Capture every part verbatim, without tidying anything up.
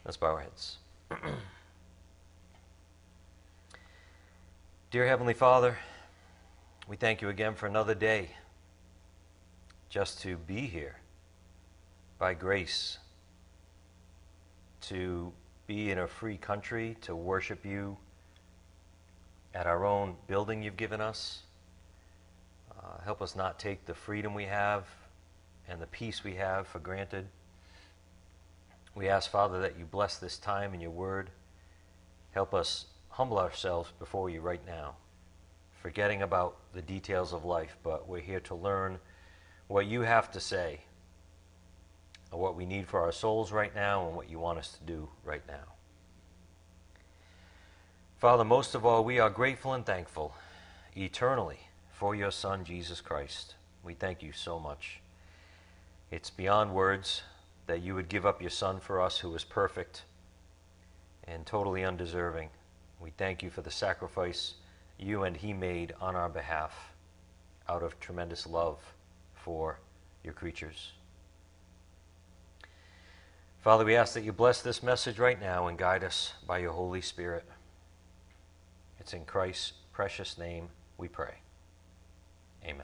Let's bow our heads. Dear Heavenly Father, we thank you again for another day just to be here by grace, to be in a free country, to worship you at our own building you've given us. Uh, help us not take the freedom we have and the peace we have for granted. We ask, Father, that you bless this time in your word. Help us humble ourselves before you right now, forgetting about the details of life, but we're here to learn what you have to say, and what we need for our souls right now, and what you want us to do right now. Father, most of all, we are grateful and thankful eternally for your Son, Jesus Christ. We thank you so much. It's beyond words that you would give up your Son for us, who was perfect and totally undeserving. We thank you for the sacrifice you and he made on our behalf out of tremendous love for your creatures. Father, we ask that you bless this message right now and guide us by your Holy Spirit. It's in Christ's precious name we pray. Amen.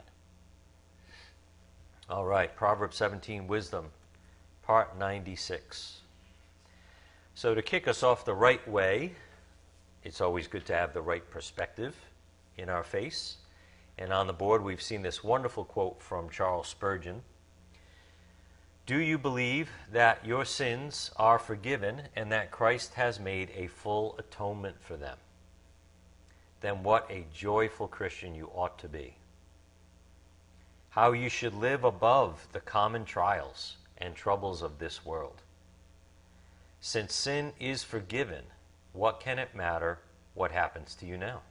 All right, Proverbs seventeen, Wisdom, part ninety-six. So to kick us off the right way, it's always good to have the right perspective in our face. And on the board, we've seen this wonderful quote from Charles Spurgeon. Do you believe that your sins are forgiven and that Christ has made a full atonement for them? Then what a joyful Christian you ought to be. How you should live above the common trials and troubles of this world. Since sin is forgiven, what can it matter what happens to you now?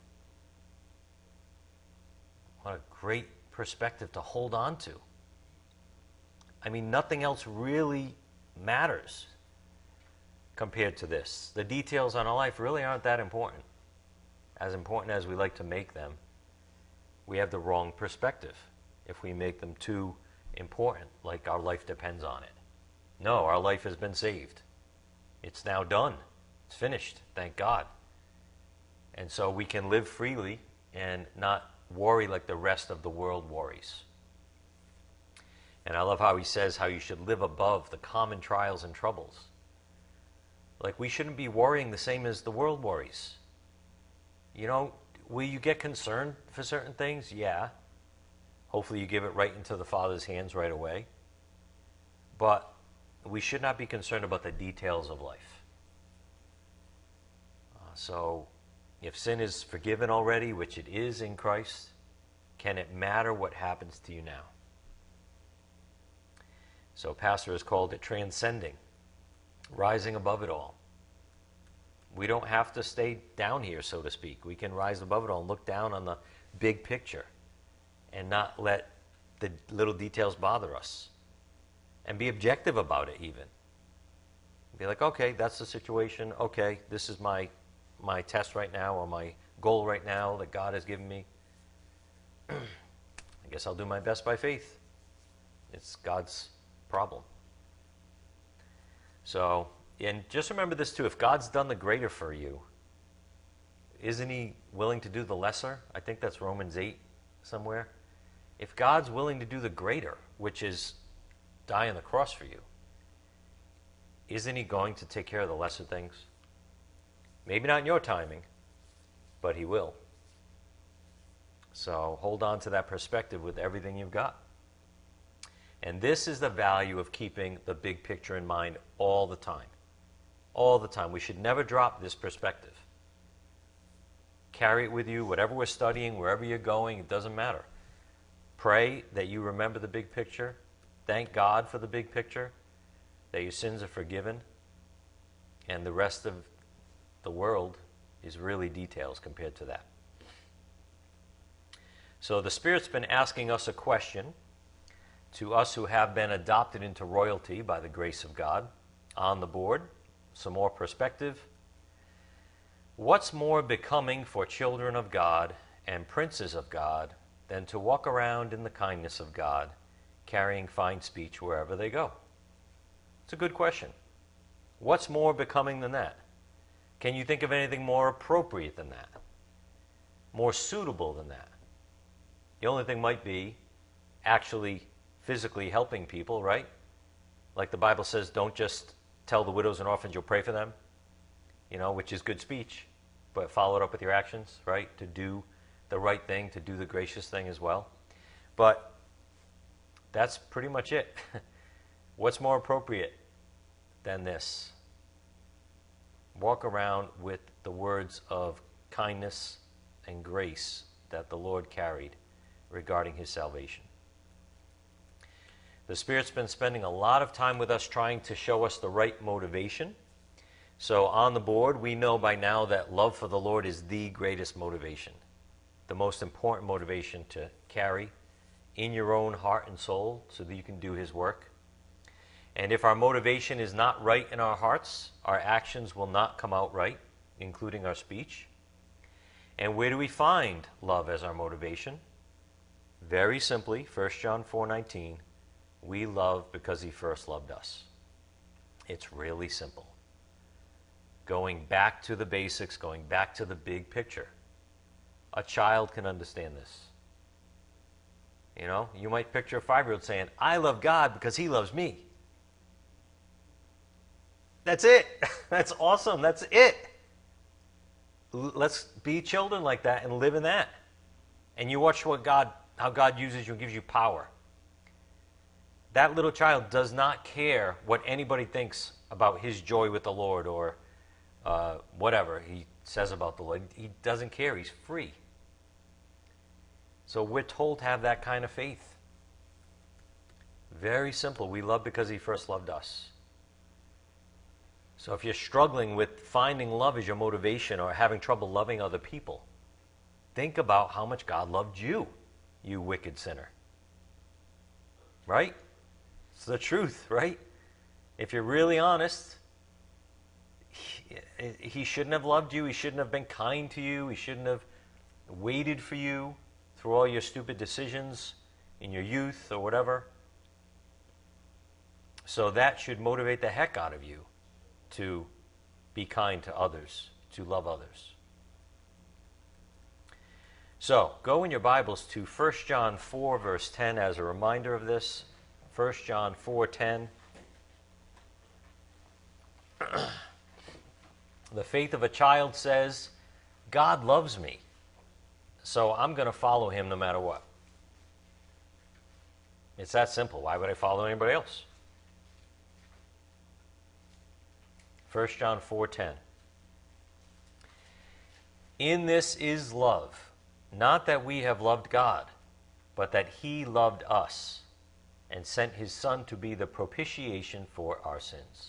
What a great perspective to hold on to. I mean, nothing else really matters compared to this. The details on our life really aren't that important. As important as we like to make them, we have the wrong perspective if we make them too important, like our life depends on it. No, our life has been saved. It's now done. It's finished, thank God. And so we can live freely and not worry like the rest of the world worries. And I love how he says how you should live above the common trials and troubles. Like, we shouldn't be worrying the same as the world worries. You know, will you get concerned for certain things? Yeah. Hopefully you give it right into the Father's hands right away. But we should not be concerned about the details of life. Uh, so, if sin is forgiven already, which it is in Christ, can it matter what happens to you now? So Pastor has called it transcending, rising above it all. We don't have to stay down here, so to speak. We can rise above it all and look down on the big picture and not let the little details bother us. And be objective about it even. Be like, okay, that's the situation. Okay, this is my my test right now, or my goal right now that God has given me. I guess I'll do my best by faith. It's God's problem. So, and just remember this too, if God's done the greater for you, isn't he willing to do the lesser? I think that's Romans eight somewhere. If God's willing to do the greater, which is die on the cross for you, isn't he going to take care of the lesser things? Maybe not in your timing, but he will. So hold on to that perspective with everything you've got. And this is the value of keeping the big picture in mind all the time. All the time. We should never drop this perspective. Carry it with you, whatever we're studying, wherever you're going, it doesn't matter. Pray that you remember the big picture. Thank God for the big picture, that your sins are forgiven, and the rest of the world is really details compared to that. So the Spirit's been asking us a question to us who have been adopted into royalty by the grace of God. On the board, some more perspective. What's more becoming for children of God and princes of God than to walk around in the kindness of God, carrying fine speech wherever they go? It's a good question. What's more becoming than that? Can you think of anything more appropriate than that? More suitable than that? The only thing might be actually physically helping people, right? Like the Bible says, don't just tell the widows and orphans you'll pray for them, you know, which is good speech, but follow it up with your actions, right? To do the right thing, to do the gracious thing as well. But that's pretty much it. What's more appropriate than this? Walk around with the words of kindness and grace that the Lord carried regarding his salvation. The Spirit's been spending a lot of time with us trying to show us the right motivation. So on the board, we know by now that love for the Lord is the greatest motivation, the most important motivation to carry in your own heart and soul so that you can do his work. And if our motivation is not right in our hearts, our actions will not come out right, including our speech. And where do we find love as our motivation? Very simply, First John four nineteen, we love because he first loved us. It's really simple. Going back to the basics, going back to the big picture. A child can understand this. You know, you might picture a five-year-old saying, I love God because he loves me. That's it. That's awesome. That's it. L- let's be children like that and live in that. And you watch what God, how God uses you and gives you power. That little child does not care what anybody thinks about his joy with the Lord or uh, whatever he says about the Lord. He doesn't care. He's free. So we're told to have that kind of faith. Very simple. We love because he first loved us. So if you're struggling with finding love as your motivation or having trouble loving other people, think about how much God loved you, you wicked sinner. Right? It's the truth, right? If you're really honest, he, he shouldn't have loved you. He shouldn't have been kind to you. He shouldn't have waited for you through all your stupid decisions in your youth or whatever. So that should motivate the heck out of you to be kind to others, to love others. So, go in your Bibles to First John four, verse ten as a reminder of this. First John four ten. The faith of a child says, God loves me, so I'm going to follow him no matter what. It's that simple. Why would I follow anybody else? First John four ten. In this is love, not that we have loved God, but that he loved us and sent his Son to be the propitiation for our sins.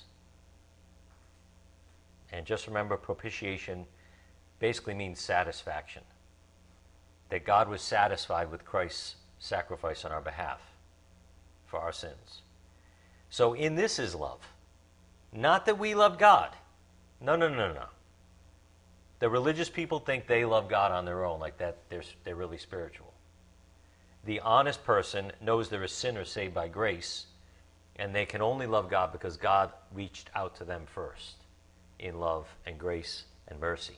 And just remember, propitiation basically means satisfaction. That God was satisfied with Christ's sacrifice on our behalf for our sins. So in this is love. Not that we love God. No, no, no, no. The religious people think they love God on their own, like that they're, they're really spiritual. The honest person knows they're a sinner saved by grace, and they can only love God because God reached out to them first in love and grace and mercy.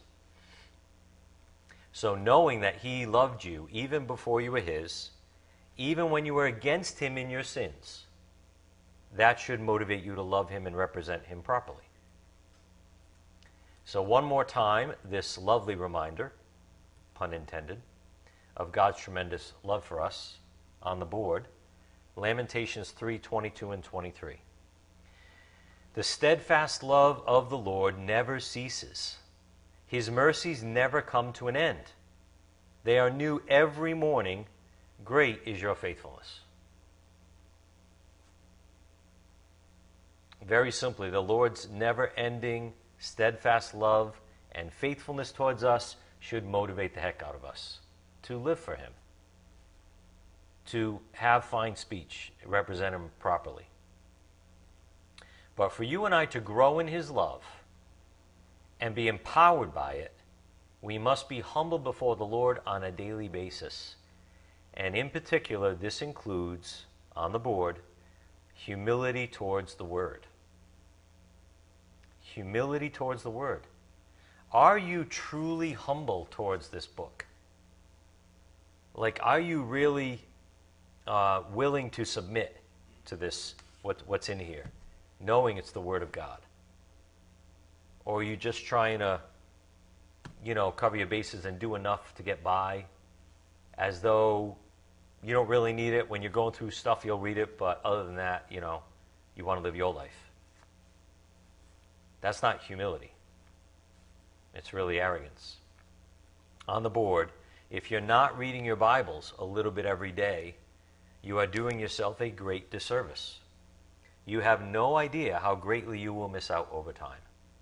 So knowing that he loved you even before you were his, even when you were against him in your sins, that should motivate you to love him and represent him properly. So one more time, this lovely reminder, pun intended, of God's tremendous love for us on the board. Lamentations three twenty-two and twenty-three. The steadfast love of the Lord never ceases. His mercies never come to an end. They are new every morning. Great is your faithfulness. Very simply, the Lord's never-ending, steadfast love and faithfulness towards us should motivate the heck out of us to live for him, to have fine speech, represent him properly. But for you and I to grow in his love and be empowered by it, we must be humble before the Lord on a daily basis. And in particular, this includes, on the board, humility towards the Word. humility towards the Word. Are you truly humble towards this book? Like, are you really uh, willing to submit to this, what, what's in here, knowing it's the Word of God? Or are you just trying to, you know, cover your bases and do enough to get by, as though you don't really need it? When you're going through stuff, you'll read it, but other than that, you know, you want to live your life. That's not humility. It's really arrogance. On the board, if you're not reading your Bibles a little bit every day, you are doing yourself a great disservice. You have no idea how greatly you will miss out over time.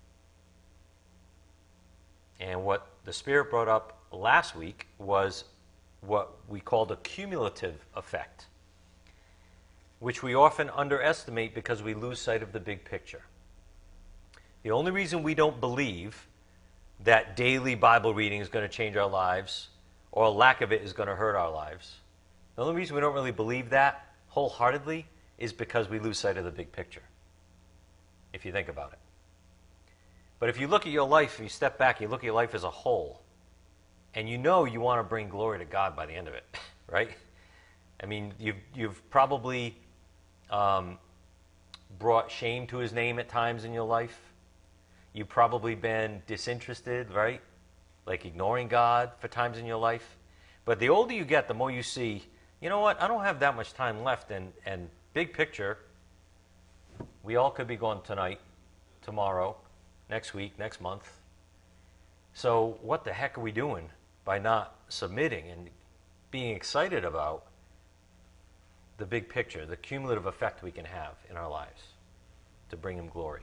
And what the Spirit brought up last week was what we called a cumulative effect, which we often underestimate because we lose sight of the big picture. The only reason we don't believe that daily Bible reading is going to change our lives, or a lack of it is going to hurt our lives, the only reason we don't really believe that wholeheartedly is because we lose sight of the big picture, if you think about it. But if you look at your life, if you step back, you look at your life as a whole, and you know you want to bring glory to God by the end of it, right? I mean, you've, you've probably um, brought shame to His name at times in your life. You've probably been disinterested, right? Like ignoring God for times in your life. But the older you get, the more you see, you know what, I don't have that much time left, and, and big picture, we all could be gone tonight, tomorrow, next week, next month. So what the heck are we doing by not submitting and being excited about the big picture, the cumulative effect we can have in our lives to bring Him glory?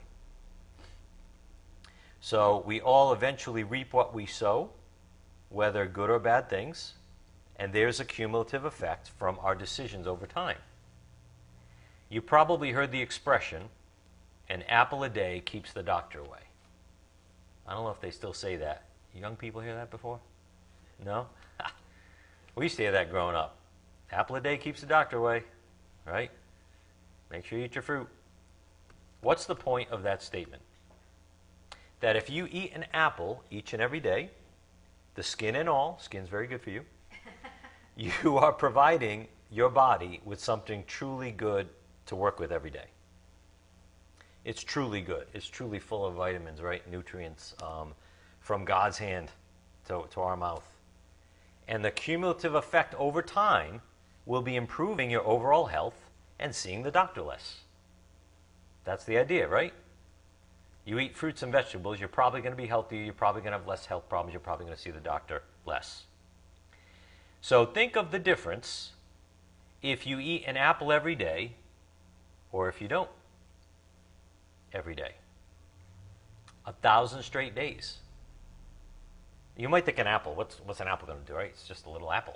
So we all eventually reap what we sow, whether good or bad things, and there's a cumulative effect from our decisions over time. You probably heard the expression, an apple a day keeps the doctor away. I don't know if they still say that. Young people hear that before? No? We used to hear that growing up. Apple a day keeps the doctor away, right? Make sure you eat your fruit. What's the point of that statement? That if you eat an apple each and every day, the skin and all, skin's very good for you, you are providing your body with something truly good to work with every day. It's truly good. It's truly full of vitamins, right? Nutrients um, from God's hand to, to our mouth. And the cumulative effect over time will be improving your overall health and seeing the doctor less. That's the idea, right? You eat fruits and vegetables, you're probably going to be healthier, you're probably going to have less health problems, you're probably going to see the doctor less. So think of the difference if you eat an apple every day or if you don't every day. A thousand straight days. You might think an apple, what's, what's an apple going to do, right? It's just a little apple.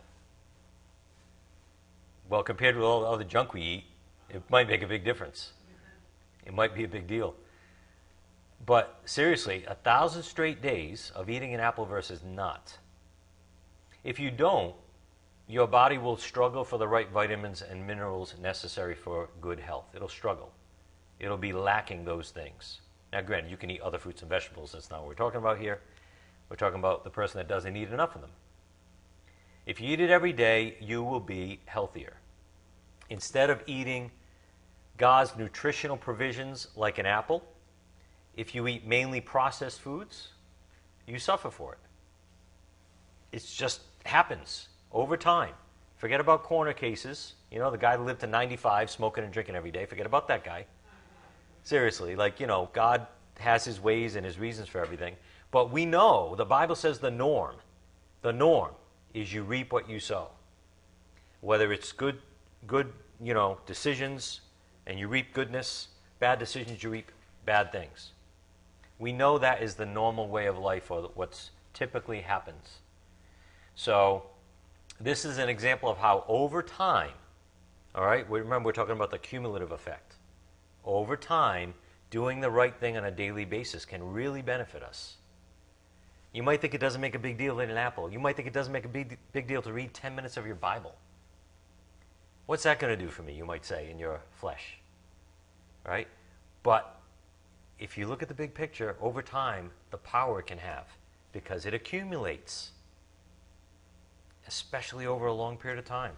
Well, compared to all the other junk we eat, it might make a big difference. It might be a big deal. But seriously, a thousand straight days of eating an apple versus not. If you don't, your body will struggle for the right vitamins and minerals necessary for good health. It'll struggle. It'll be lacking those things. Now, granted, you can eat other fruits and vegetables. That's not what we're talking about here. We're talking about the person that doesn't eat enough of them. If you eat it every day, you will be healthier. Instead of eating God's nutritional provisions like an apple, if you eat mainly processed foods, you suffer for it. It just happens over time. Forget about corner cases. You know, the guy that lived to ninety-five smoking and drinking every day. Forget about that guy. Seriously, like, you know, God has His ways and His reasons for everything. But we know, the Bible says the norm, the norm is you reap what you sow. Whether it's good, good, you know, decisions and you reap goodness, bad decisions, you reap bad things. We know that is the normal way of life, or what's typically happens. So this is an example of how over time, all right, remember we're talking about the cumulative effect. Over time, doing the right thing on a daily basis can really benefit us. You might think it doesn't make a big deal to eat an apple. You might think it doesn't make a big, big deal to read ten minutes of your Bible. What's that going to do for me, you might say, in your flesh? Right? But if you look at the big picture, over time, the power it can have, because it accumulates, especially over a long period of time.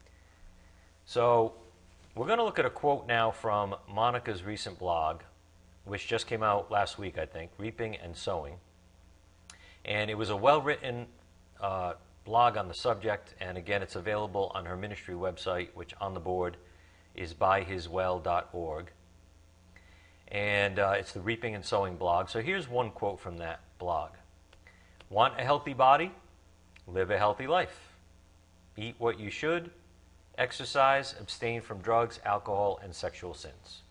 So we're going to look at a quote now from Monica's recent blog, which just came out last week, I think, Reaping and Sowing. And it was a well-written uh, blog on the subject, and again, it's available on her ministry website, which on the board is by his well dot org. And uh, it's the Reaping and Sowing blog. So here's one quote from that blog. Want a healthy body? Live a healthy life. Eat what you should. Exercise. Abstain from drugs, alcohol, and sexual sins.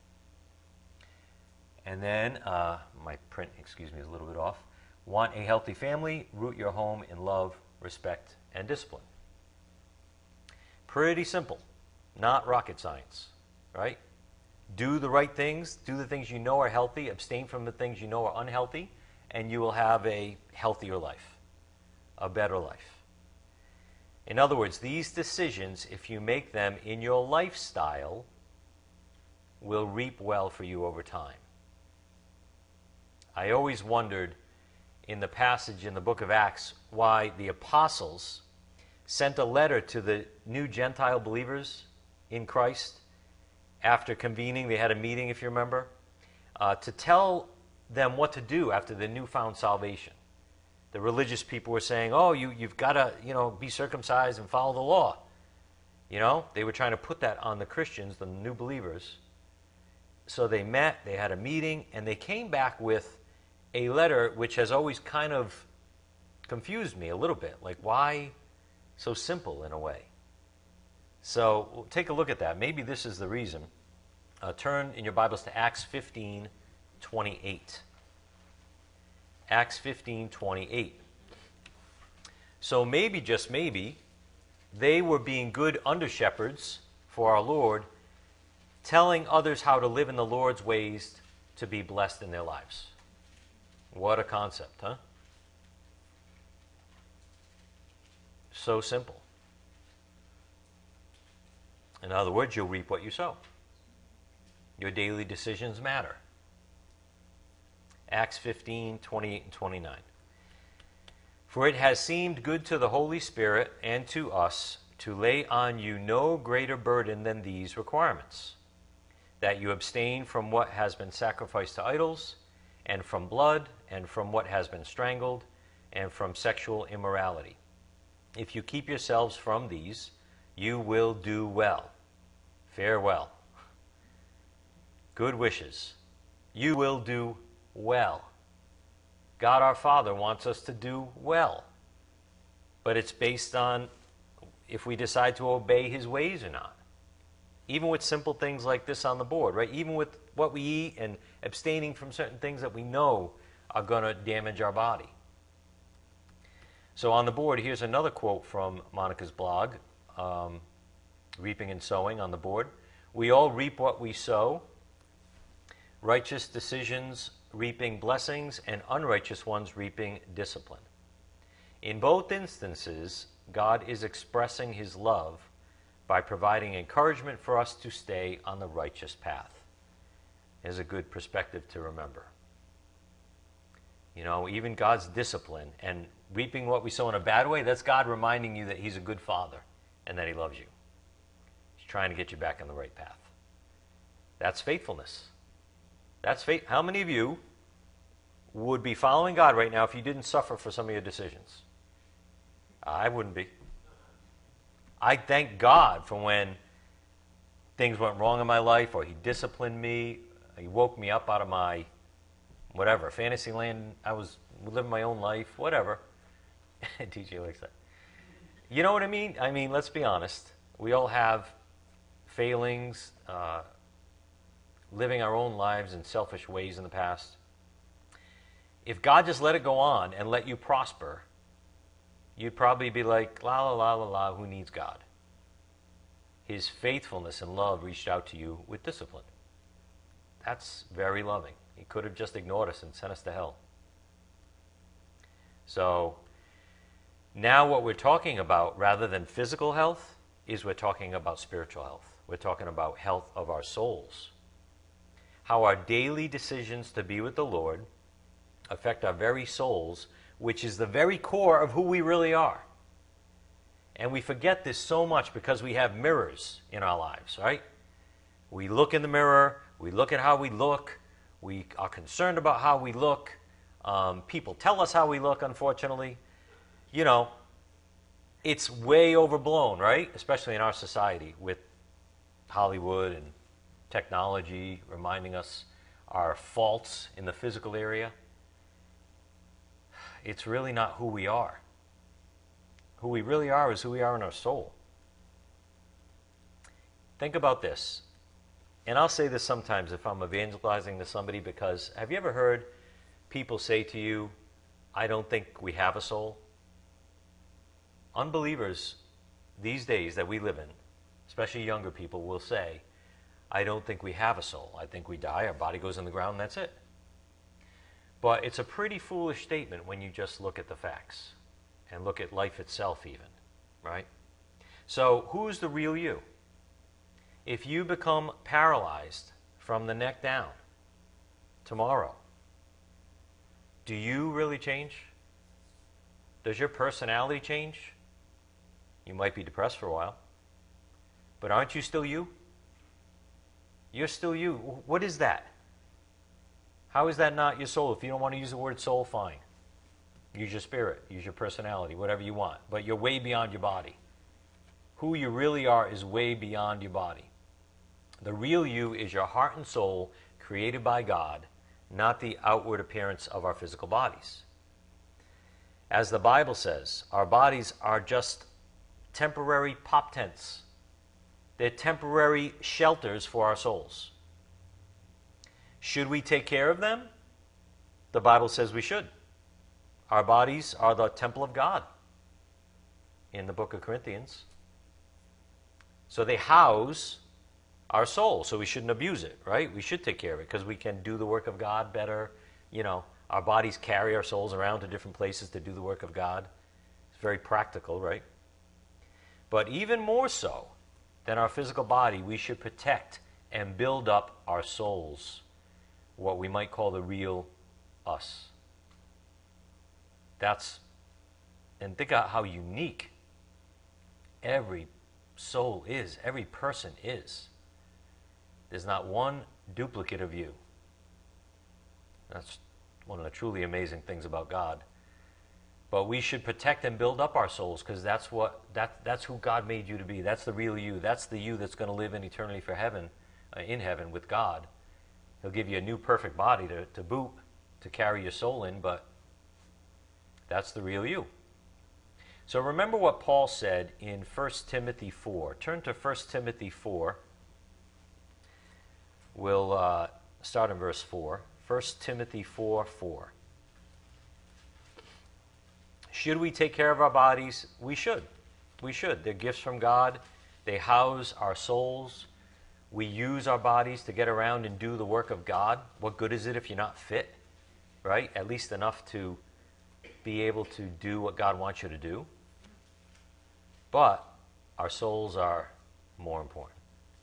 And then, uh, my print, excuse me, is a little bit off. Want a healthy family? Root your home in love, respect, and discipline. Pretty simple. Not rocket science, right? Do the right things. Do the things you know are healthy. Abstain from the things you know are unhealthy, and you will have a healthier life, a better life. In other words, these decisions, if you make them in your lifestyle, will reap well for you over time. I always wondered in the passage in the book of Acts why the apostles sent a letter to the new Gentile believers in Christ after convening. They had a meeting, if you remember, uh, to tell them what to do after the newfound salvation. The religious people were saying, oh, you, you've got to, you know, be circumcised and follow the law. You know, they were trying to put that on the Christians, the new believers. So they met, they had a meeting, and they came back with a letter which has always kind of confused me a little bit. Like, why so simple in a way? So we'll take a look at that. Maybe this is the reason. Uh, turn in your Bibles to Acts fifteen twenty-eight. Acts fifteen twenty-eight. So maybe, just maybe, they were being good under-shepherds for our Lord, telling others how to live in the Lord's ways to be blessed in their lives. What a concept, huh? So simple. In other words, you'll reap what you sow. Your daily decisions matter. Acts fifteen twenty-eight and twenty-nine. For it has seemed good to the Holy Spirit and to us to lay on you no greater burden than these requirements, that you abstain from what has been sacrificed to idols, and from blood, and from what has been strangled, and from sexual immorality. If you keep yourselves from these, you will do well. Farewell. Good wishes. You will do well. God our Father wants us to do well. But it's based on if we decide to obey his ways or not. Even with simple things like this on the board, right? Even with what we eat and abstaining from certain things that we know are going to damage our body. So on the board, here's another quote from Monica's blog, um, Reaping and Sowing on the board. We all reap what we sow. Righteous decisions reaping blessings, and unrighteous ones reaping discipline. In both instances, God is expressing his love by providing encouragement for us to stay on the righteous path. Is a good perspective to remember. You know, even God's discipline and reaping what we sow in a bad way, that's God reminding you that he's a good father and that he loves you. He's trying to get you back on the right path. That's faithfulness. That's faith. How many of you would be following God right now if you didn't suffer for some of your decisions? I wouldn't be. I thank God for when things went wrong in my life, or he disciplined me, he woke me up out of my, whatever, fantasy land. I was living my own life, whatever. D J likes that. You know what I mean? I mean, let's be honest. We all have failings, uh, living our own lives in selfish ways in the past. If God just let it go on and let you prosper, you'd probably be like, la, la, la, la, la, who needs God? His faithfulness and love reached out to you with discipline. That's very loving. He could have just ignored us and sent us to hell. So now what we're talking about, rather than physical health, is we're talking about spiritual health. We're talking about health of our souls. how our daily decisions to be with the Lord affect our very souls, which is the very core of who we really are. And we forget this so much because we have mirrors in our lives, right? We look in the mirror, we look at how we look, we are concerned about how we look. Um, people tell us how we look, unfortunately. You know, it's way overblown, right? Especially in our society with Hollywood and technology reminding us our faults in the physical area. It's really not who we are. Who we really are is who we are in our soul. Think about this. And I'll say this sometimes if I'm evangelizing to somebody, because have you ever heard people say to you, I don't think we have a soul? Unbelievers these days that we live in, especially younger people, will say, I don't think we have a soul. I think we die, our body goes in the ground, and that's it. But it's a pretty foolish statement when you just look at the facts and look at life itself even, right? So who's the real you? If you become paralyzed from the neck down tomorrow, do you really change? Does your personality change? You might be depressed for a while, but aren't you still you? You're still you. What is that? How is that not your soul? If you don't want to use the word soul, fine. Use your spirit, use your personality, whatever you want. But you're way beyond your body. Who you really are is way beyond your body. The real you is your heart and soul created by God, not the outward appearance of our physical bodies. As the Bible says, our bodies are just temporary pop tents. They're temporary shelters for our souls. Should we take care of them? The Bible says we should. Our bodies are the temple of God in the book of Corinthians. So they house our soul, so we shouldn't abuse it, right? We should take care of it because we can do the work of God better. You know, our bodies carry our souls around to different places to do the work of God. It's very practical, right? But even more so than our physical body, we should protect and build up our souls, what we might call the real us. That's, and think about how unique every soul is, every person is. There's not one duplicate of you. That's one of the truly amazing things about God. But we should protect and build up our souls because that's what that that's who God made you to be. That's the real you. That's the you that's going to live in eternity for heaven, uh, in heaven with God. He'll give you a new perfect body to, to boot, to carry your soul in, but that's the real you. So remember what Paul said in First Timothy four. Turn to First Timothy four. We'll uh, start in verse four. First Timothy four four. Should we take care of our bodies? We should. We should. They're gifts from God. They house our souls. We use our bodies to get around and do the work of God. What good is it if you're not fit, right? At least enough to be able to do what God wants you to do. But our souls are more important.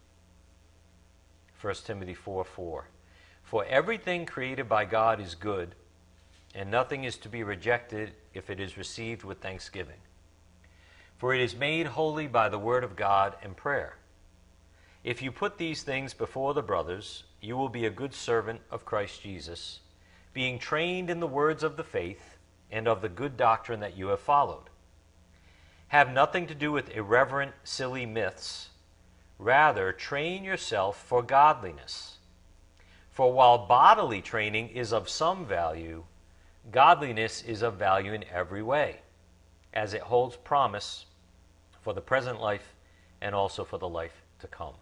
First Timothy four four. For everything created by God is good, and nothing is to be rejected if it is received with thanksgiving. For it is made holy by the word of God and prayer. If you put these things before the brothers, you will be a good servant of Christ Jesus, being trained in the words of the faith and of the good doctrine that you have followed. Have nothing to do with irreverent, silly myths. Rather, train yourself for godliness. For while bodily training is of some value, godliness is of value in every way, as it holds promise for the present life and also for the life to come.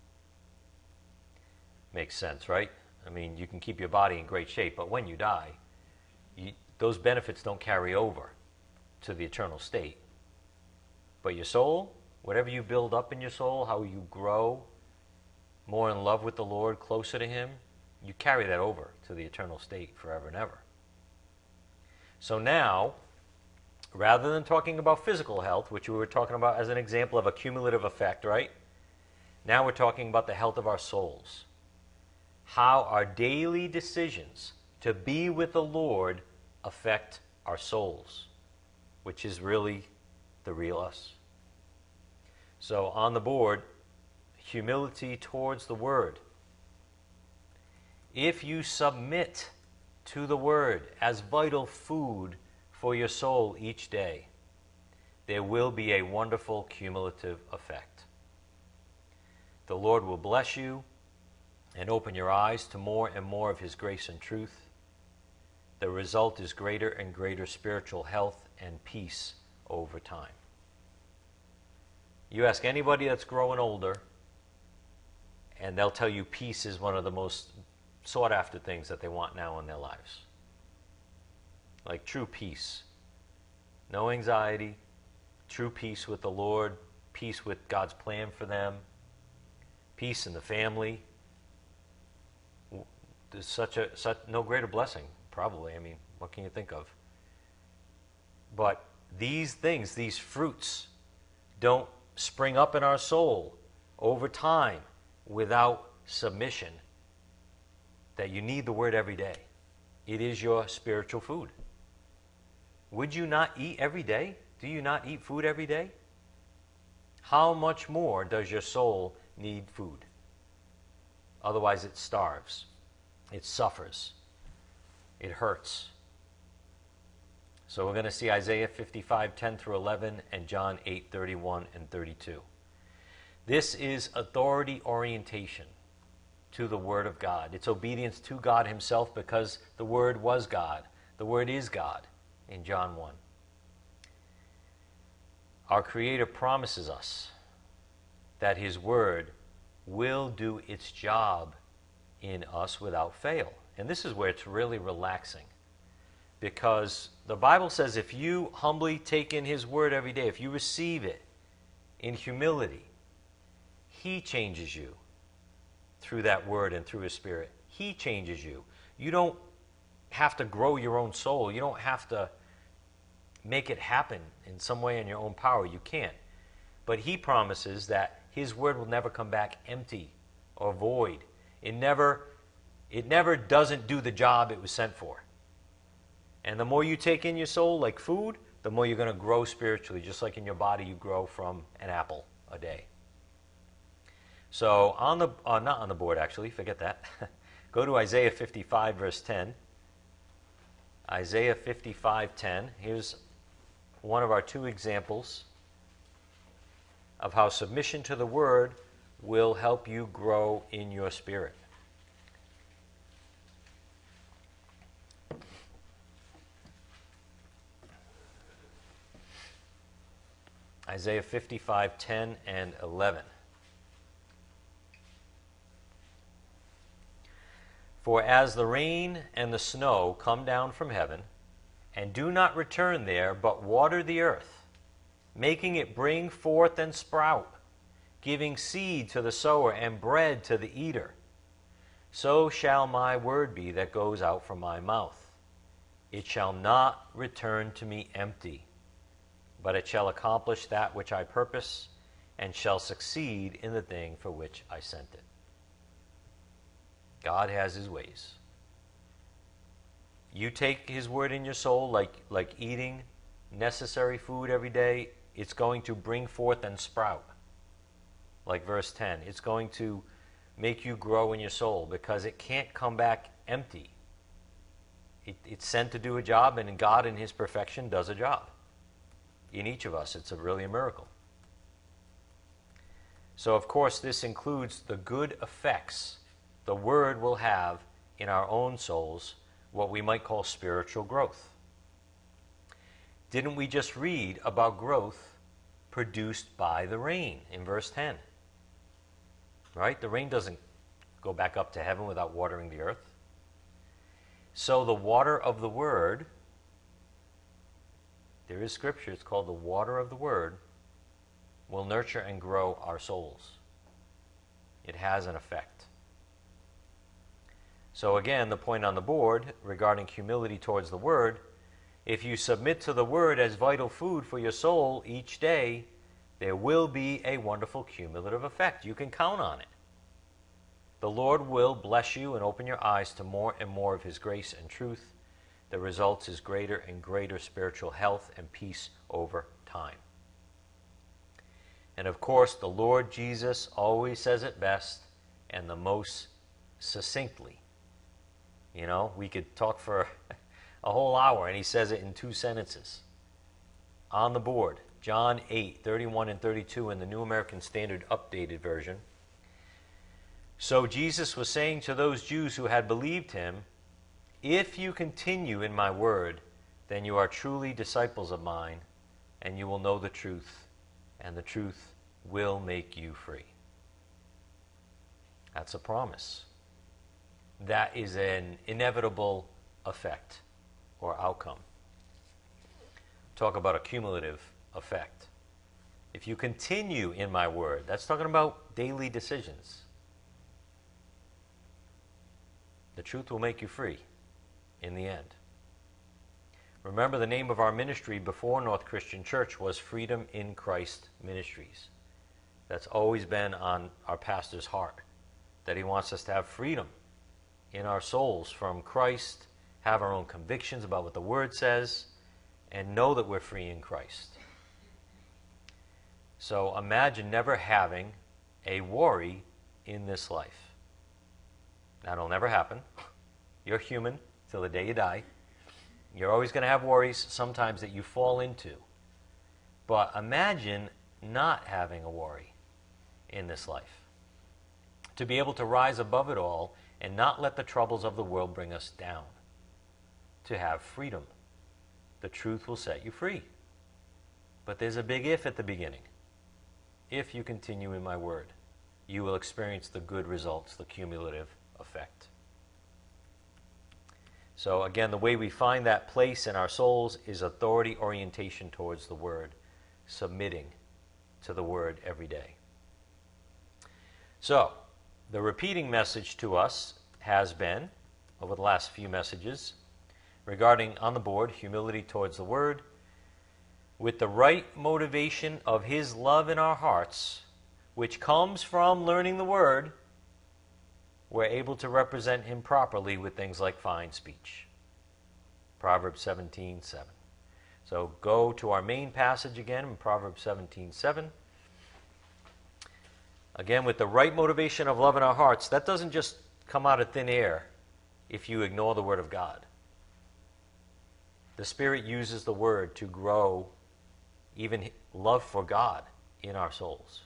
Makes sense, right? I mean, you can keep your body in great shape, but when you die, you, those benefits don't carry over to the eternal state. But your soul, whatever you build up in your soul, how you grow more in love with the Lord, closer to Him, you carry that over to the eternal state forever and ever. So now, rather than talking about physical health, which we were talking about as an example of a cumulative effect, right? Now we're talking about the health of our souls. how our daily decisions to be with the Lord affect our souls, which is really the real us. So on the board, humility towards the Word. If you submit to the Word as vital food for your soul each day, there will be a wonderful cumulative effect. The Lord will bless you and open your eyes to more and more of His grace and truth. The result is greater and greater spiritual health and peace over time. You ask anybody that's growing older, and they'll tell you peace is one of the most sought after things that they want now in their lives. Like true peace. No anxiety, true peace with the Lord, peace with God's plan for them, peace in the family. There's such a such no greater blessing, probably. I mean, what can you think of? But these things, these fruits, don't spring up in our soul over time without submission. That you need the Word every day. It is your spiritual food. Would you not eat every day? Do you not eat food every day? How much more does your soul need food? Otherwise it starves. It suffers. It hurts. So we're going to see Isaiah fifty-five, ten through eleven, and John eight, thirty-one and thirty-two. This is authority orientation to the Word of God. It's obedience to God Himself because the Word was God. The Word is God in John one. Our Creator promises us that His Word will do its job in us without fail. And this is where it's really relaxing. Because the Bible says if you humbly take in His Word every day, if you receive it in humility, He changes you through that Word and through His Spirit. He changes you. You don't have to grow your own soul. You don't have to make it happen in some way in your own power. You can't. But He promises that His Word will never come back empty or void. It never, it never doesn't do the job it was sent for. And the more you take in your soul like food, the more you're going to grow spiritually. Just like in your body, you grow from an apple a day. So on the, uh, not on the board actually, forget that. Go to Isaiah fifty-five, verse ten. Isaiah fifty-five, ten. Here's one of our two examples of how submission to the Word will help you grow in your spirit. Isaiah fifty-five, ten and eleven. For as the rain and the snow come down from heaven, and do not return there, but water the earth, making it bring forth and sprout, giving seed to the sower and bread to the eater, so shall my word be that goes out from my mouth. It shall not return to me empty, but it shall accomplish that which I purpose, and shall succeed in the thing for which I sent it. God has His ways. You take His Word in your soul like, like eating necessary food every day, it's going to bring forth and sprout. Like verse ten, it's going to make you grow in your soul because it can't come back empty. It, it's sent to do a job, and God in His perfection does a job. In each of us, it's a really a miracle. So, of course, this includes the good effects the Word will have in our own souls, what we might call spiritual growth. Didn't we just read about growth produced by the rain in verse ten? Right? The rain doesn't go back up to heaven without watering the earth. So the water of the Word, there is scripture, it's called the water of the Word, will nurture and grow our souls. It has an effect. So again, the point on the board regarding humility towards the Word, if you submit to the Word as vital food for your soul each day, there will be a wonderful cumulative effect. You can count on it. The Lord will bless you and open your eyes to more and more of his grace and truth. The result is greater and greater spiritual health and peace over time. And of course, the Lord Jesus always says it best and the most succinctly. You know, we could talk for a whole hour, and he says it in two sentences. On the board, John eight, thirty-one and thirty-two in the New American Standard Updated Version. So Jesus was saying to those Jews who had believed him, "If you continue in my word, then you are truly disciples of mine, and you will know the truth, and the truth will make you free." That's a promise. That is an inevitable effect or outcome. Talk about a cumulative effect. If you continue in my word, that's talking about daily decisions. The truth will make you free in the end. Remember, the name of our ministry before North Christian Church was Freedom in Christ Ministries. That's always been on our pastor's heart, that he wants us to have freedom in our souls from Christ, have our own convictions about what the Word says, and know that we're free in Christ. So imagine never having a worry in this life. That'll never happen. You're human till the day you die. You're always going to have worries sometimes that you fall into. But imagine not having a worry in this life. To be able to rise above it all and not let the troubles of the world bring us down. To have freedom. The truth will set you free. But there's a big if at the beginning. If you continue in my word, you will experience the good results, the cumulative effect. So again, the way we find that place in our souls is authority orientation towards the word, submitting to the word every day. So, the repeating message to us has been, over the last few messages, regarding on the board, humility towards the word. With the right motivation of his love in our hearts, which comes from learning the word, we're able to represent him properly with things like fine speech. Proverbs seventeen seven. So go to our main passage again in Proverbs seventeen seven. Again, with the right motivation of love in our hearts, that doesn't just come out of thin air if you ignore the Word of God. The Spirit uses the Word to grow even love for God in our souls.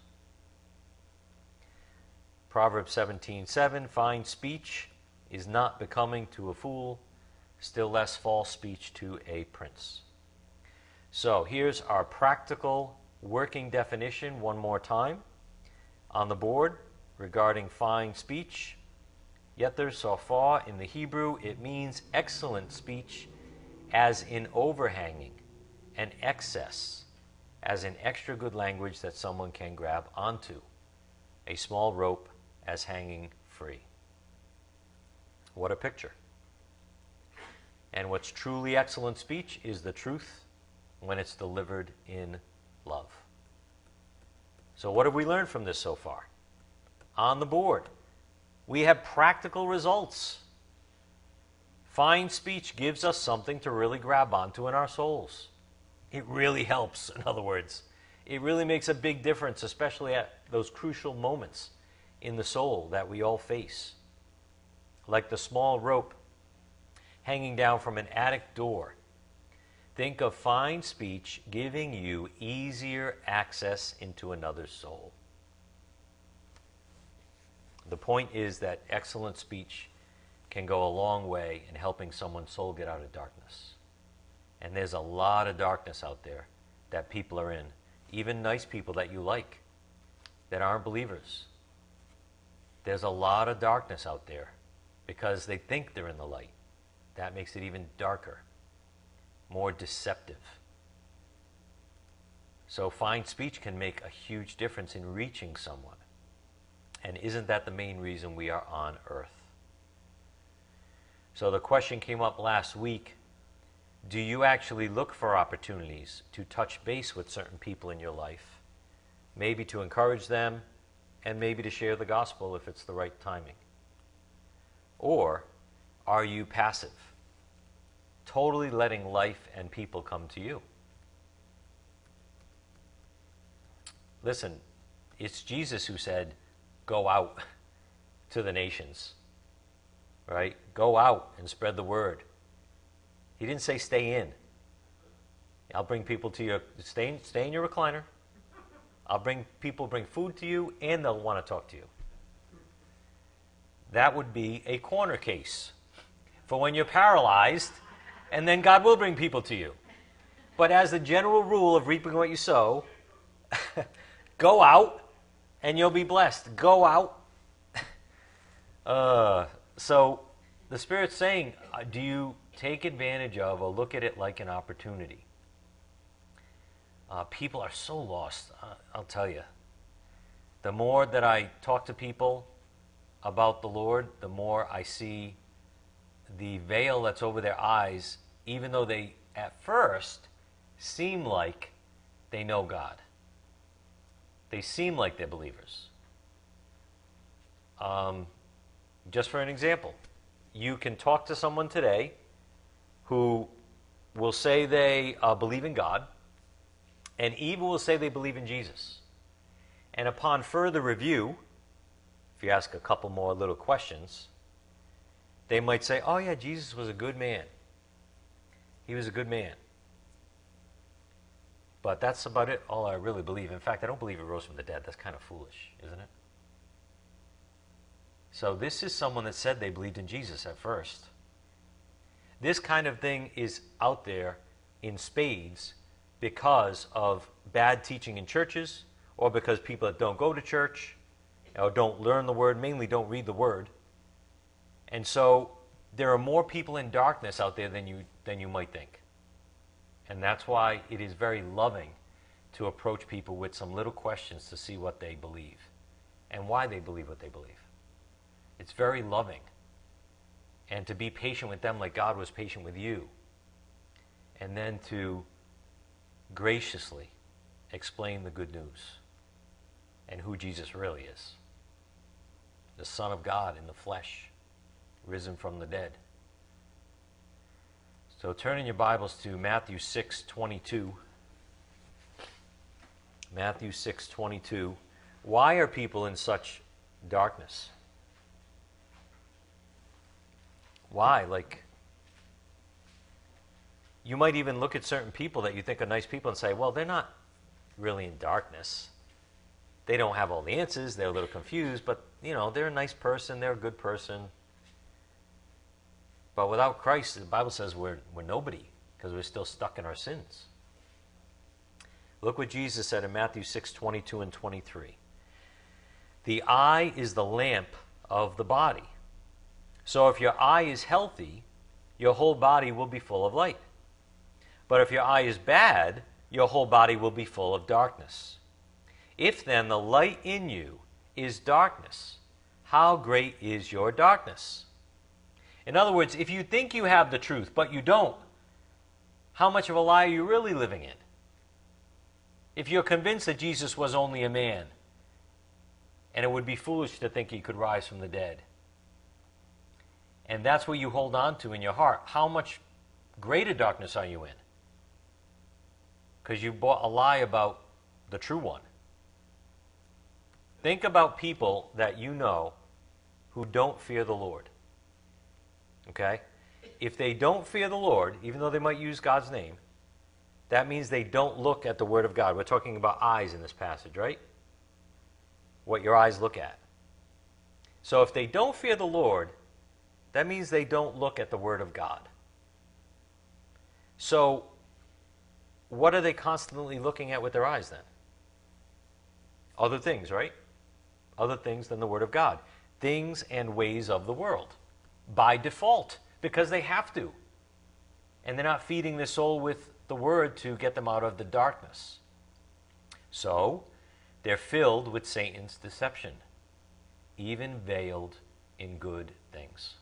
Proverbs seventeen seven, fine speech is not becoming to a fool, still less false speech to a prince. So here's our practical working definition one more time. On the board, regarding fine speech, yether sofar in the Hebrew, it means excellent speech, as in overhanging, and excess, as in extra good language that someone can grab onto, a small rope as hanging free. What a picture. And what's truly excellent speech is the truth when it's delivered in love. So what have we learned from this so far? On the board, we have practical results. Fine speech gives us something to really grab onto in our souls. It really helps, in other words. It really makes a big difference, especially at those crucial moments in the soul that we all face. Like the small rope hanging down from an attic door. Think of fine speech giving you easier access into another's soul. The point is that excellent speech can go a long way in helping someone's soul get out of darkness. And there's a lot of darkness out there that people are in, even nice people that you like, that aren't believers. There's a lot of darkness out there because they think they're in the light. That makes it even darker, more deceptive. So fine speech can make a huge difference in reaching someone. And isn't that the main reason we are on earth? So the question came up last week, do you actually look for opportunities to touch base with certain people in your life, maybe to encourage them, and maybe to share the gospel if it's the right timing? Or are you passive, totally letting life and people come to you? Listen, it's Jesus who said, go out to the nations, right? Go out and spread the word. He didn't say stay in. I'll bring people to your, stay in, stay in your recliner. I'll bring people, bring food to you, and they'll want to talk to you. That would be a corner case for when you're paralyzed, and then God will bring people to you. But as the general rule of reaping what you sow, go out and you'll be blessed. Go out. uh, so the Spirit's saying, uh, do you take advantage of or look at it like an opportunity? Uh, people are so lost, uh, I'll tell you. The more that I talk to people about the Lord, the more I see the veil that's over their eyes, even though they, at first, seem like they know God. They seem like they're believers. Um, just for an example, you can talk to someone today who will say they uh, believe in God, and even will say they believe in Jesus. And upon further review, if you ask a couple more little questions, they might say, oh yeah, Jesus was a good man. He was a good man. But that's about it, all I really believe. In fact, I don't believe he rose from the dead. That's kind of foolish, isn't it? So this is someone that said they believed in Jesus at first. This kind of thing is out there in spades because of bad teaching in churches, or because people that don't go to church, or don't learn the Word, mainly don't read the Word. And so there are more people in darkness out there than you, than you might think. And that's why it is very loving to approach people with some little questions to see what they believe and why they believe what they believe. It's very loving. And to be patient with them like God was patient with you. And then to graciously explain the good news and who Jesus really is. The Son of God in the flesh, risen from the dead. So turn in your Bibles to Matthew six twenty-two. Matthew six twenty-two. Why are people in such darkness? Why? Like, you might even look at certain people that you think are nice people and say, well, they're not really in darkness. They don't have all the answers. They're a little confused, but, you know, they're a nice person. They're a good person. But without Christ, the Bible says we're, we're nobody because we're still stuck in our sins. Look what Jesus said in Matthew six twenty-two and twenty-three. The eye is the lamp of the body. So if your eye is healthy, your whole body will be full of light. But if your eye is bad, your whole body will be full of darkness. If then the light in you is darkness, how great is your darkness? In other words, if you think you have the truth, but you don't, how much of a lie are you really living in? If you're convinced that Jesus was only a man, and it would be foolish to think he could rise from the dead, and that's what you hold on to in your heart, how much greater darkness are you in? Because you bought a lie about the true one. Think about people that you know who don't fear the Lord. Okay? If they don't fear the Lord, even though they might use God's name, that means they don't look at the Word of God. We're talking about eyes in this passage, right? What your eyes look at. So if they don't fear the Lord, that means they don't look at the Word of God. So what are they constantly looking at with their eyes then? Other things, right? Other things than the Word of God. Things and ways of the world. By default, because they have to. And they're not feeding their soul with the Word to get them out of the darkness. So, they're filled with Satan's deception, even veiled in good things.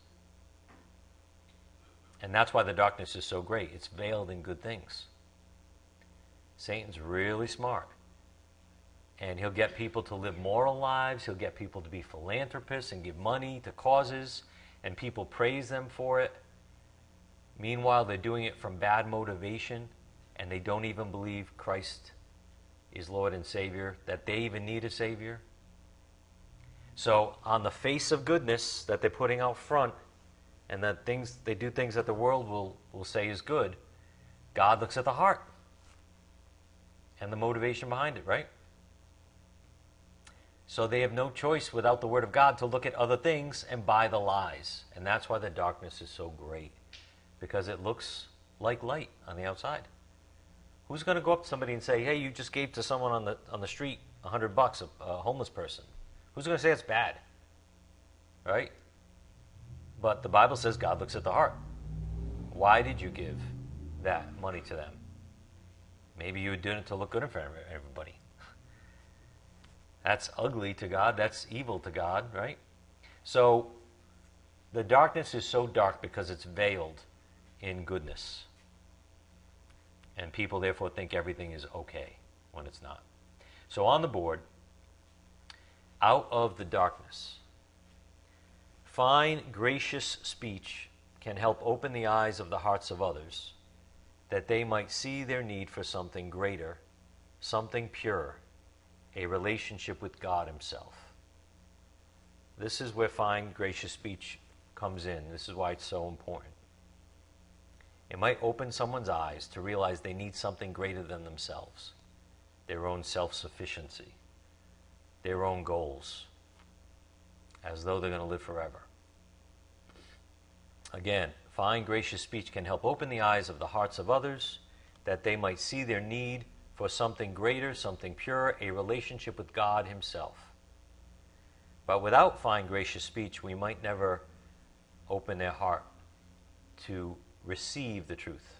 And that's why the darkness is so great. It's veiled in good things. Satan's really smart. And he'll get people to live moral lives. He'll get people to be philanthropists and give money to causes. and people praise them for it. Meanwhile, they're doing it from bad motivation, and they don't even believe Christ is Lord and Savior, that they even need a Savior. So on the face of goodness that they're putting out front, and that things they do things that the world will, will say is good, God looks at the heart and the motivation behind it, right? So they have no choice without the Word of God to look at other things and buy the lies. And that's why the darkness is so great, because it looks like light on the outside. Who's going to go up to somebody and say, hey, you just gave to someone on the on the street a hundred bucks, a, a homeless person? Who's going to say it's bad? Right? But the Bible says God looks at the heart. Why did you give that money to them? Maybe you were doing it to look good in front of everybody. That's ugly to God. That's evil to God, right? So the darkness is so dark because it's veiled in goodness. And people therefore think everything is okay when it's not. So on the board, out of the darkness, fine, gracious speech can help open the eyes of the hearts of others, that they might see their need for something greater, something pure, a relationship with God Himself. This is where fine, gracious speech comes in. This is why it's so important. It might open someone's eyes to realize they need something greater than themselves, their own self-sufficiency, their own goals, as though they're going to live forever. Again, fine, gracious speech can help open the eyes of the hearts of others, that they might see their need for something greater, something pure, a relationship with God Himself. But without fine, gracious speech, we might never open their heart to receive the truth.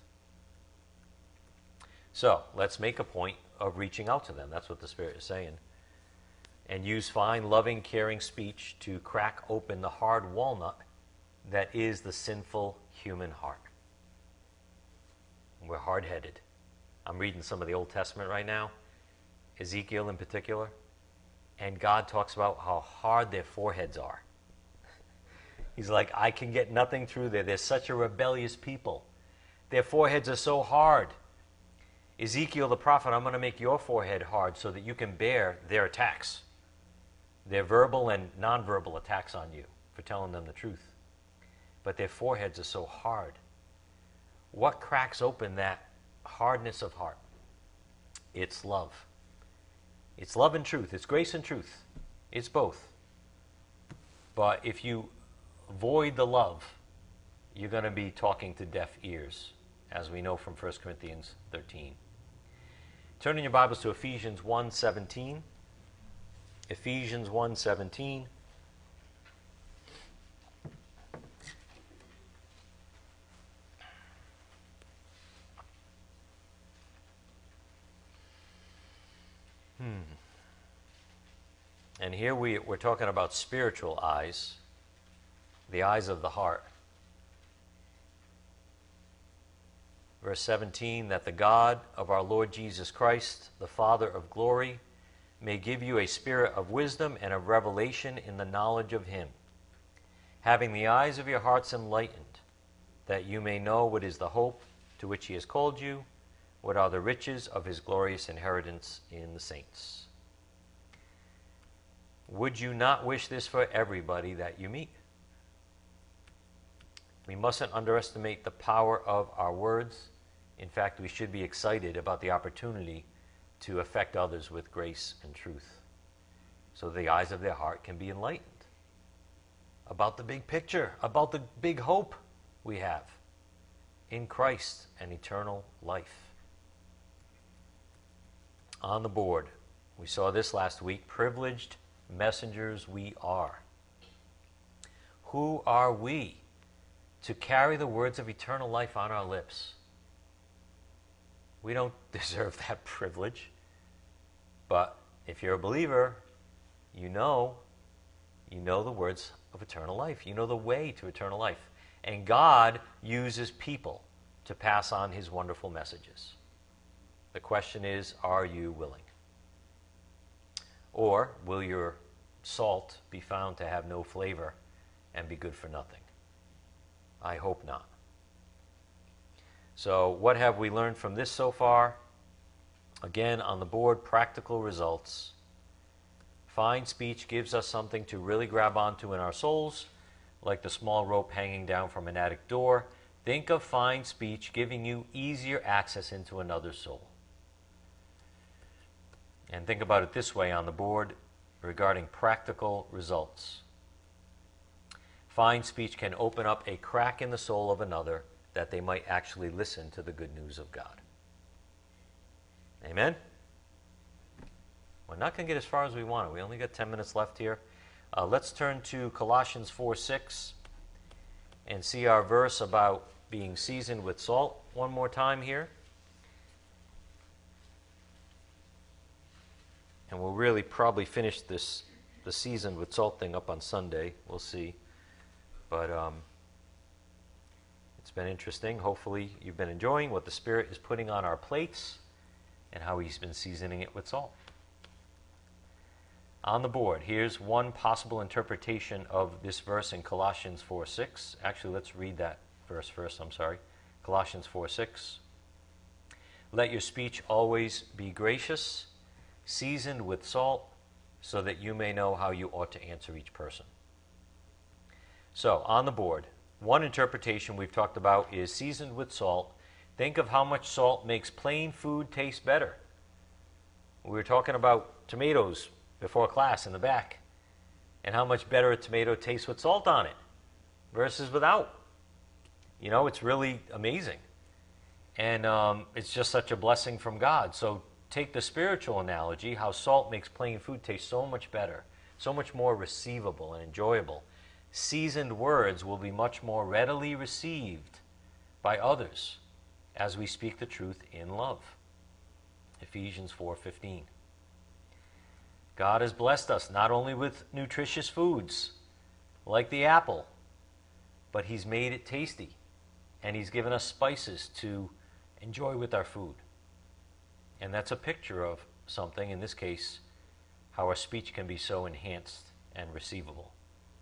So, let's make a point of reaching out to them. That's what the Spirit is saying. And use fine, loving, caring speech to crack open the hard walnut that is the sinful human heart. We're hard-headed. I'm reading some of the Old Testament right now, Ezekiel in particular, and God talks about how hard their foreheads are. He's like, I can get nothing through there. They're such a rebellious people. Their foreheads are so hard. Ezekiel the prophet, I'm going to make your forehead hard so that you can bear their attacks, their verbal and nonverbal attacks on you for telling them the truth. But their foreheads are so hard. What cracks open that hardness of heart? It's love. It's love and truth. It's grace and truth. It's both. But if you void the love, you're going to be talking to deaf ears, as we know from First Corinthians thirteen. Turn in your Bibles to Ephesians one seventeen. Ephesians one seventeen. Hmm. And here we, we're talking about spiritual eyes, the eyes of the heart. Verse seventeen, that the God of our Lord Jesus Christ, the Father of glory, may give you a spirit of wisdom and of revelation in the knowledge of Him, having the eyes of your hearts enlightened, that you may know what is the hope to which He has called you, what are the riches of His glorious inheritance in the saints. Would you not wish this for everybody that you meet? We mustn't underestimate the power of our words. In fact, we should be excited about the opportunity to affect others with grace and truth, so the eyes of their heart can be enlightened about the big picture, about the big hope we have in Christ and eternal life. On the board, we saw this last week, privileged messengers we are. Who are we to carry the words of eternal life on our lips? We don't deserve that privilege. But if you're a believer, you know, you know the words of eternal life. You know the way to eternal life. And God uses people to pass on His wonderful messages. The question is, are you willing? Or will your salt be found to have no flavor and be good for nothing? I hope not. So what have we learned from this so far? Again, on the board, practical results. Fine speech gives us something to really grab onto in our souls, like the small rope hanging down from an attic door. Think of fine speech giving you easier access into another's soul. And think about it this way on the board regarding practical results. Fine speech can open up a crack in the soul of another that they might actually listen to the good news of God. Amen? We're not going to get as far as we want. We only got ten minutes left here. Uh, let's turn to Colossians four six and see our verse about being seasoned with salt one more time here. And we'll really probably finish this the seasoned with salt thing up on Sunday. We'll see. But um, it's been interesting. Hopefully you've been enjoying what the Spirit is putting on our plates and how He's been seasoning it with salt. On the board, here's one possible interpretation of this verse in Colossians four six. Actually, let's read that verse first, I'm sorry. Colossians four six. Let your speech always be gracious, seasoned with salt, so that you may know how you ought to answer each person. So, on the board, one interpretation we've talked about is seasoned with salt. Think of how much salt makes plain food taste better. We were talking about tomatoes before class in the back, and how much better a tomato tastes with salt on it versus without. You know, it's really amazing. And um, it's just such a blessing from God. So take the spiritual analogy, how salt makes plain food taste so much better, so much more receivable and enjoyable. Seasoned words will be much more readily received by others as we speak the truth in love. Ephesians four fifteen. God has blessed us not only with nutritious foods like the apple, but He's made it tasty, and He's given us spices to enjoy with our food. And that's a picture of something, in this case, how our speech can be so enhanced and receivable.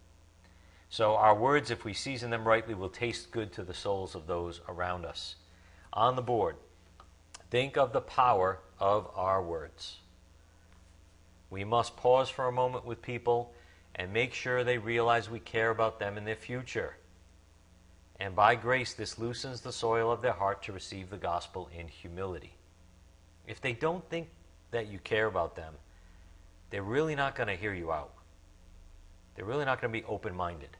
So our words, if we season them rightly, will taste good to the souls of those around us. On the board, think of the power of our words. We must pause for a moment with people and make sure they realize we care about them and their future. And by grace, this loosens the soil of their heart to receive the gospel in humility. If they don't think that you care about them, they're really not going to hear you out. They're really not going to be open-minded.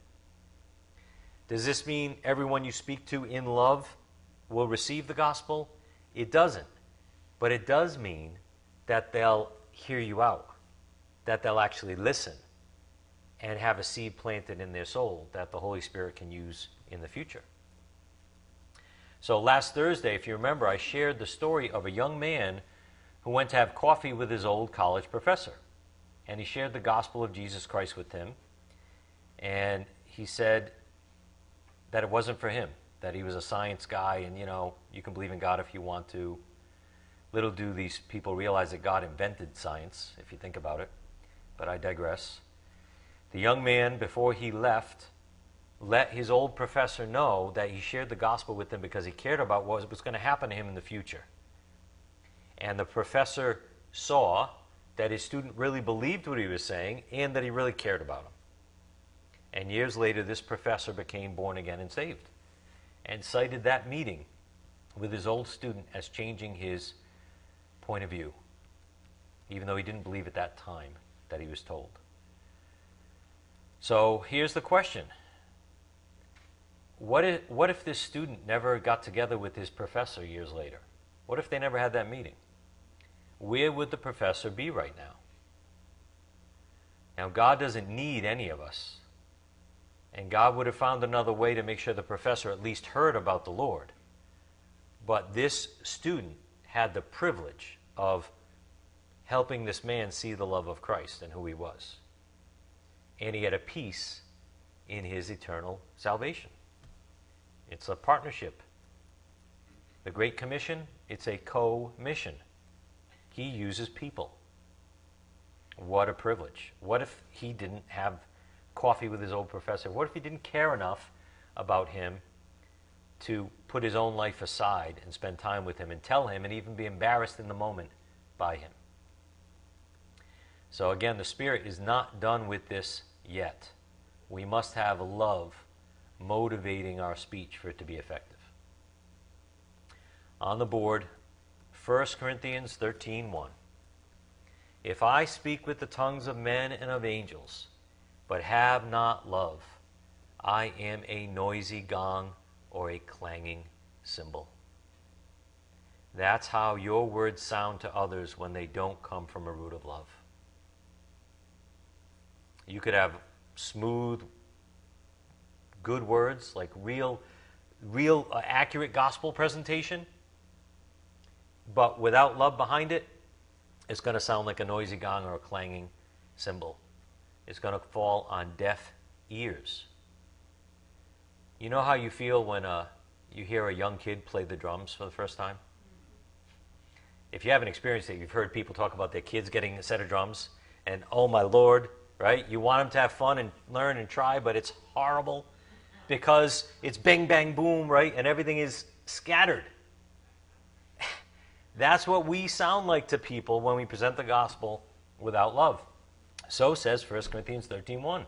Does this mean everyone you speak to in love will receive the gospel? It doesn't. But it does mean that they'll hear you out, that they'll actually listen and have a seed planted in their soul that the Holy Spirit can use in the future. So last Thursday, if you remember, I shared the story of a young man who went to have coffee with his old college professor. And he shared the gospel of Jesus Christ with him. And he said that it wasn't for him, that he was a science guy and, you know, you can believe in God if you want to. Little do these people realize that God invented science, if you think about it. But I digress. The young man, before he left, let his old professor know that he shared the gospel with him because he cared about what was going to happen to him in the future. And the professor saw that his student really believed what he was saying and that he really cared about him. And years later, this professor became born again and saved, and cited that meeting with his old student as changing his point of view, even though he didn't believe at that time that he was told. So here's the question. What if, what if this student never got together with his professor years later? What if they never had that meeting? Where would the professor be right now? Now, God doesn't need any of us. And God would have found another way to make sure the professor at least heard about the Lord. But this student had the privilege of helping this man see the love of Christ and who he was. And he had a peace in his eternal salvation. It's a partnership. The Great Commission, it's a co-mission. He uses people. What a privilege. What if he didn't have coffee with his old professor? What if he didn't care enough about him to put his own life aside and spend time with him and tell him and even be embarrassed in the moment by him. So again, the Spirit is not done with this yet. We must have love motivating our speech for it to be effective. On the board, First Corinthians thirteen one. If I speak with the tongues of men and of angels, but have not love, I am a noisy gong or a clanging cymbal. That's how your words sound to others when they don't come from a root of love. You could have smooth, good words, like real, real uh, accurate gospel presentation, but without love behind it, it's going to sound like a noisy gong or a clanging cymbal. It's going to fall on deaf ears. You know how you feel when uh, you hear a young kid play the drums for the first time? If you haven't experienced it, you've heard people talk about their kids getting a set of drums, and oh my Lord, right? You want them to have fun and learn and try, but it's horrible because it's bang, bang, boom, right? And everything is scattered. That's what we sound like to people when we present the gospel without love. So says First Corinthians thirteen one.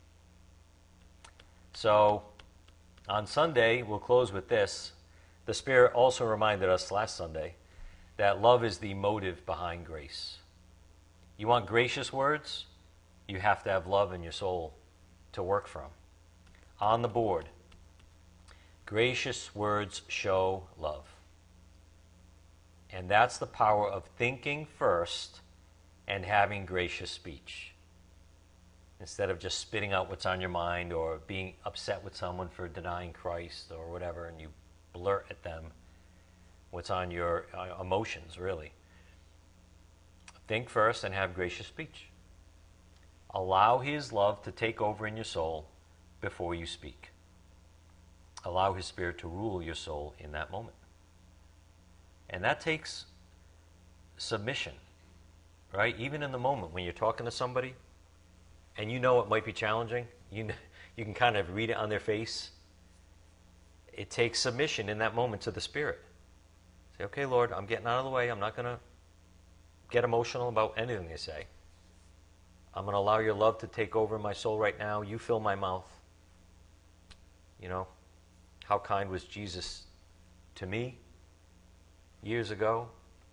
So on Sunday, we'll close with this. The Spirit also reminded us last Sunday that love is the motive behind grace. You want gracious words? You have to have love in your soul to work from. On the board, gracious words show love. And that's the power of thinking first and having gracious speech. Instead of just spitting out what's on your mind or being upset with someone for denying Christ or whatever, and you blurt at them what's on your uh, emotions, really. Think first and have gracious speech. Allow His love to take over in your soul before you speak. Allow His Spirit to rule your soul in that moment. And that takes submission, right? Even in the moment when you're talking to somebody and you know it might be challenging, you, you can kind of read it on their face. It takes submission in that moment to the Spirit. Say, okay, Lord, I'm getting out of the way. I'm not going to get emotional about anything they say. I'm going to allow your love to take over my soul right now. You fill my mouth. You know, how kind was Jesus to me years ago?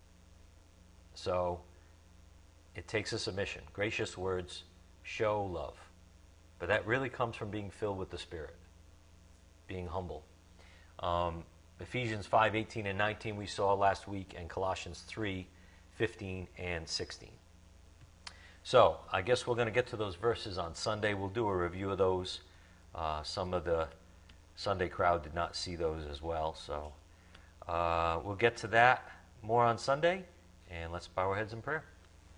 So it takes a submission. Gracious words show love. But that really comes from being filled with the Spirit, being humble. Um, Ephesians five eighteen and nineteen we saw last week, and Colossians three fifteen and sixteen. So I guess we're going to get to those verses on Sunday. We'll do a review of those. Uh, some of the Sunday crowd did not see those as well. So uh, we'll get to that more on Sunday. And let's bow our heads in prayer.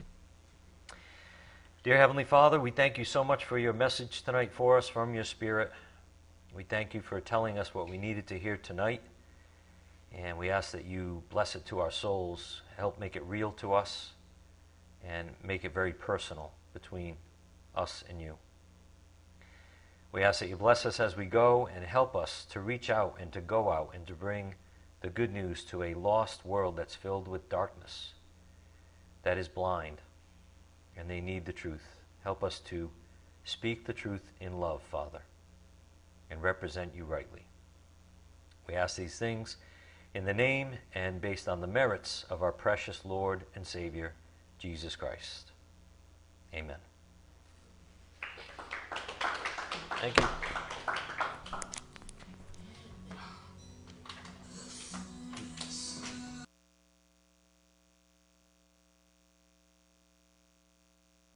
Dear Heavenly Father, we thank you so much for your message tonight for us from your Spirit. We thank you for telling us what we needed to hear tonight. And we ask that you bless it to our souls, help make it real to us, and make it very personal between us and you. We ask that you bless us as we go and help us to reach out and to go out and to bring the good news to a lost world that's filled with darkness, that is blind, and they need the truth. Help us to speak the truth in love, Father, and represent you rightly. We ask these things in the name and based on the merits of our precious Lord and Savior, Jesus Christ. Amen. Thank you.